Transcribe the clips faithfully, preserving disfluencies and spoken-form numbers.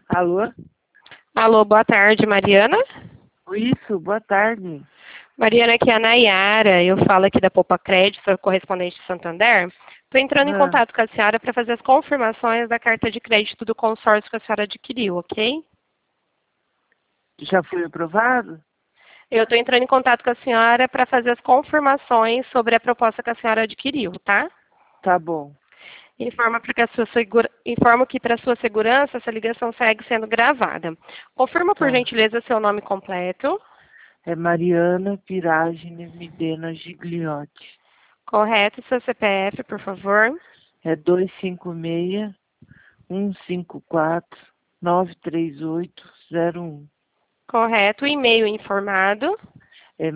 Alô? Alô, boa tarde, Mariana. Isso, boa tarde. Mariana, aqui é a Nayara. Eu falo aqui da Poupa Crédito, sou correspondente de Santander. Estou entrando em Ah, contato com a senhora para fazer as confirmações da carta de crédito do consórcio que a senhora adquiriu, ok? já fui aprovado? Eu estou entrando em contato com a senhora para fazer as confirmações sobre a proposta que a senhora adquiriu, tá? Tá bom. Informa para que a sua segura... Informo que para sua segurança essa ligação segue sendo gravada. Confirma, por Tá. gentileza, seu nome completo. É Mariana Piragine Midena Gigliotti. Correto, seu C P F, por favor. É dois cinco seis, um cinco quatro, nove três oito zero um. Correto, e-mail informado. É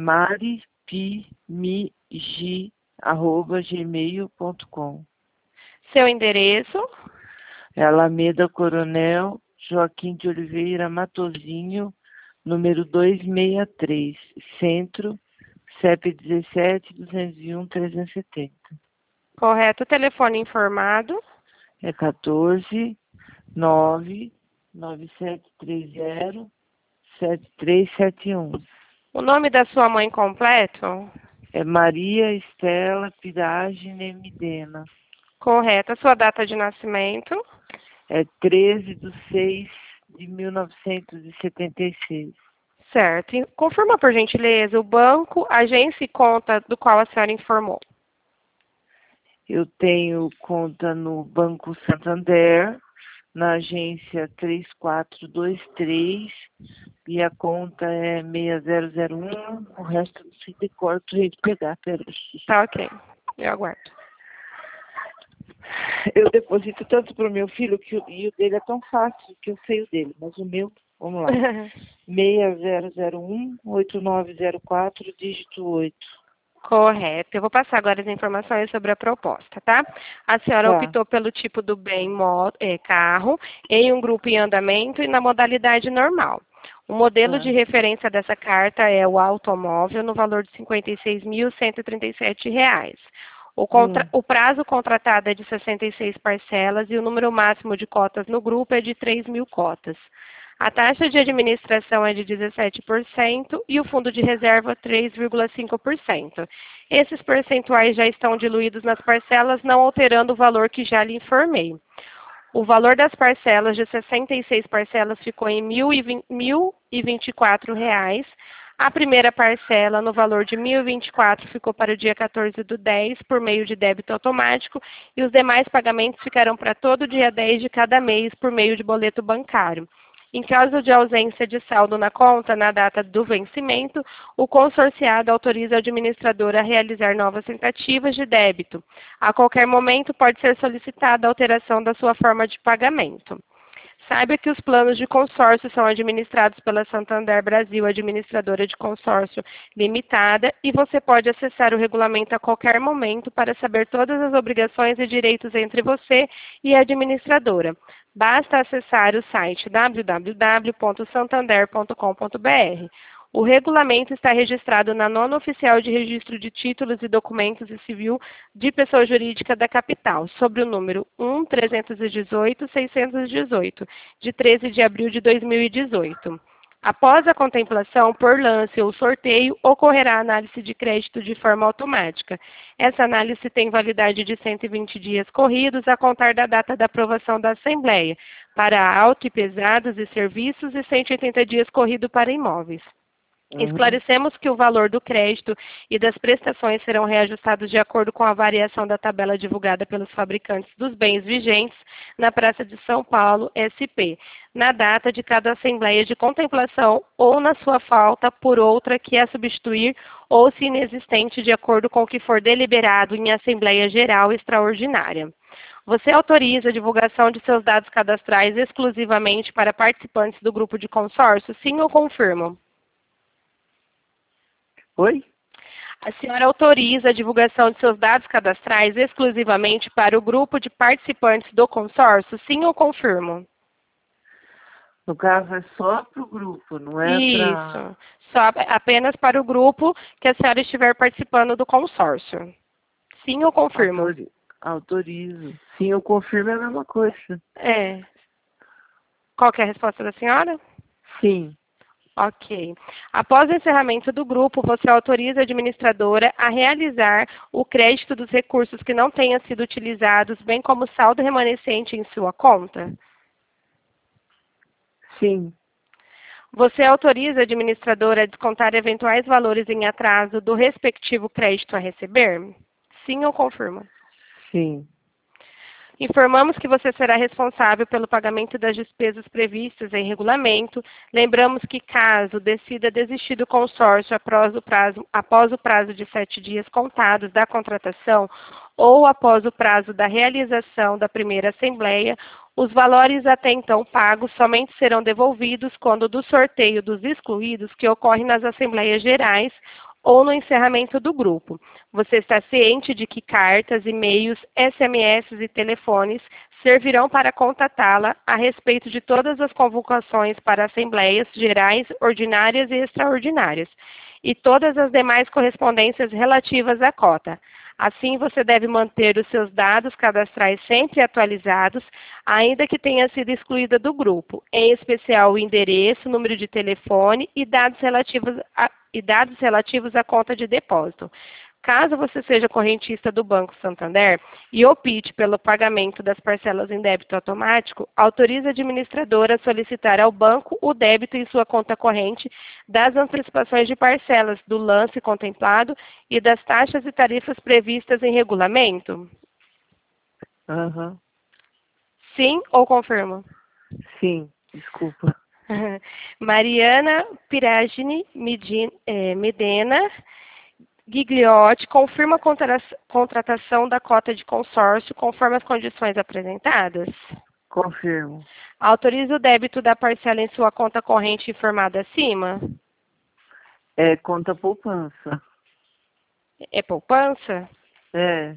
maripimigi, arroba gmail ponto com. Seu endereço. É Alameda Coronel Joaquim de Oliveira Matozinho, número duzentos e sessenta e três, Centro, C E P dezessete, duzentos e um, trezentos e setenta. Correto, telefone informado. É quatorze, nove, nove sete três zero, sete três sete um. O nome da sua mãe completo. É Maria Estela Piragine Midena. Correto, a sua data de nascimento. É treze de seis de mil novecentos e setenta e seis. Certo. E confirma, por gentileza, o banco, agência e conta do qual a senhora informou. Eu tenho conta no Banco Santander, na agência três quatro dois três, e a conta é seis zero zero um, o resto não sei de cor, tô indo pegar, peraí. Tá ok. Eu aguardo. Eu deposito tanto pro meu filho, que o, e o dele é tão fácil, que eu sei o dele, mas o meu, vamos lá, seis zero zero um, oito nove zero quatro, dígito oito. Correto. Eu vou passar agora as informações sobre a proposta, tá? A senhora Tá. optou pelo tipo do bem mo- eh, carro, em um grupo em andamento e na modalidade normal. O modelo de Tá. referência dessa carta é o automóvel no valor de cinquenta e seis mil cento e trinta e sete reais. O, contra- Hum. o prazo contratado é de sessenta e seis parcelas e o número máximo de cotas no grupo é de três mil cotas. A taxa de administração é de dezessete por cento e o fundo de reserva três vírgula cinco por cento. Esses percentuais já estão diluídos nas parcelas, não alterando o valor que já lhe informei. O valor das parcelas de sessenta e seis parcelas ficou em mil e vinte e quatro reais. A primeira parcela, no valor de mil e vinte e quatro, ficou para o dia quatorze do dez, por meio de débito automático, e os demais pagamentos ficarão para todo dia dez de cada mês, por meio de boleto bancário. Em caso de ausência de saldo na conta na data do vencimento, o consorciado autoriza o administrador a realizar novas tentativas de débito. A qualquer momento pode ser solicitada a alteração da sua forma de pagamento. Saiba que os planos de consórcio são administrados pela Santander Brasil, administradora de consórcio limitada, e você pode acessar o regulamento a qualquer momento para saber todas as obrigações e direitos entre você e a administradora. Basta acessar o site w w w ponto santander ponto com ponto b r. O regulamento está registrado na nona oficial de registro de títulos e documentos e civil de pessoa jurídica da capital, sobre o número um trezentos e dezoito seiscentos e dezoito, de treze de abril de dois mil e dezoito. Após a contemplação por lance ou sorteio, ocorrerá a análise de crédito de forma automática. Essa análise tem validade de cento e vinte dias corridos a contar da data da aprovação da Assembleia, para auto e pesados e serviços, e cento e oitenta dias corrido para imóveis. Uhum. Esclarecemos que o valor do crédito e das prestações serão reajustados de acordo com a variação da tabela divulgada pelos fabricantes dos bens vigentes na Praça de São Paulo, S P, na data de cada assembleia de contemplação ou na sua falta por outra que a substituir ou se inexistente de acordo com o que for deliberado em Assembleia Geral Extraordinária. Você autoriza a divulgação de seus dados cadastrais exclusivamente para participantes do grupo de consórcio? Sim ou confirmo? Oi? A senhora autoriza a divulgação de seus dados cadastrais exclusivamente para o grupo de participantes do consórcio? Sim ou confirmo? No caso, é só pro grupo, não é para... Isso. Só apenas para o grupo que a senhora estiver participando do consórcio. Sim ou confirmo? Autori... Autorizo. Sim, eu confirmo é a mesma coisa. É. Qual que é a resposta da senhora? Sim. Ok. Após o encerramento do grupo, você autoriza a administradora a realizar o crédito dos recursos que não tenham sido utilizados, bem como o saldo remanescente em sua conta? Sim. Você autoriza a administradora a descontar eventuais valores em atraso do respectivo crédito a receber? Sim ou confirma? Sim. Informamos que você será responsável pelo pagamento das despesas previstas em regulamento. Lembramos que, caso decida desistir do consórcio após o prazo, após o prazo de sete dias contados da contratação ou após o prazo da realização da primeira assembleia, os valores até então pagos somente serão devolvidos quando do sorteio dos excluídos que ocorre nas assembleias gerais ou no encerramento do grupo. Você está ciente de que cartas, e-mails, S M S e telefones servirão para contatá-la a respeito de todas as convocações para assembleias gerais, ordinárias e extraordinárias, e todas as demais correspondências relativas à cota. Assim, você deve manter os seus dados cadastrais sempre atualizados, ainda que tenha sido excluída do grupo, em especial o endereço, número de telefone e dados relativos a, e dados relativos à conta de depósito. Caso você seja correntista do Banco Santander e opte pelo pagamento das parcelas em débito automático, autorize a administradora a solicitar ao banco o débito em sua conta corrente das antecipações de parcelas, do lance contemplado e das taxas e tarifas previstas em regulamento? Aham. Sim ou confirma? Sim. Desculpa. Mariana Piragini Medin- eh, Medena Gigliotti confirma a contra- contratação da cota de consórcio conforme as condições apresentadas? Confirmo. Autoriza o débito da parcela em sua conta corrente informada acima? É conta poupança. É poupança? É.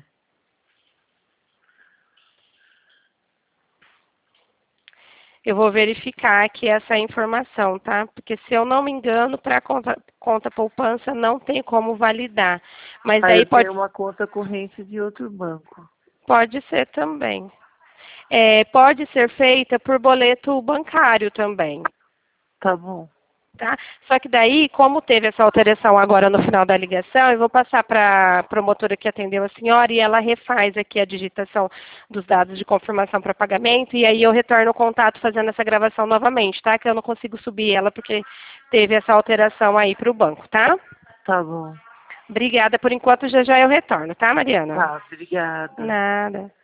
Eu vou verificar aqui essa informação, tá? Porque se eu não me engano, para conta, conta poupança não tem como validar. Mas Aí daí eu pode, tenho uma conta corrente de outro banco. pode ser também. É, pode ser feita por boleto bancário também. Tá bom. Tá? Só que daí, como teve essa alteração agora no final da ligação, eu vou passar para a promotora que atendeu a senhora e ela refaz aqui a digitação dos dados de confirmação para pagamento e aí eu retorno o contato fazendo essa gravação novamente, tá? Que eu não consigo subir ela porque teve essa alteração aí para o banco, tá? Tá bom. Obrigada. Por enquanto, já já eu retorno, tá, Mariana? Tá, obrigada. Nada.